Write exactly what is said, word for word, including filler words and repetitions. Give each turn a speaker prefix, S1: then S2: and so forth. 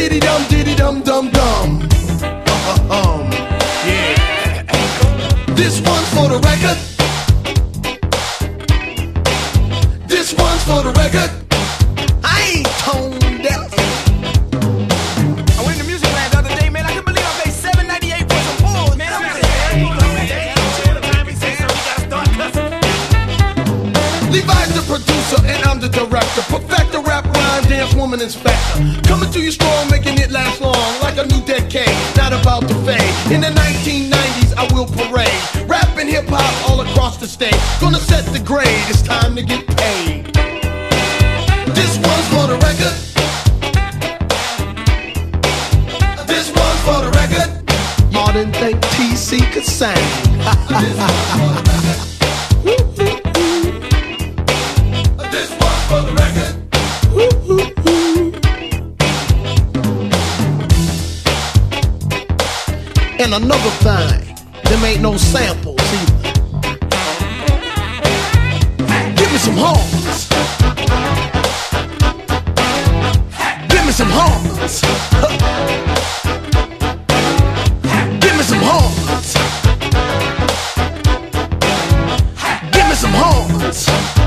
S1: diddy dum diddy dum dum dum. Um, yeah. This one's for the record. This one's for the record. I ain't tone deaf.
S2: I went to Music Land the other day, man. I couldn't believe I paid seven ninety-eight for some balls, man. I'm just
S1: Levi's the producer and I'm the director. Perfect the rap rhyme, dance woman inspector. Coming to you strong, making it last long, like a new decade, not about to fade. In the nineteen nineties, I will parade. Rap and hip hop all across the state. Gonna set the grade, it's time to get paid. This one's for the record. This one's for the record. Y'all didn't think T C could sing. This one's for the record. This one's for the record. And another thing, them ain't no samples either. Give me some horns. Give me some horns. Give me some horns. Give me some horns.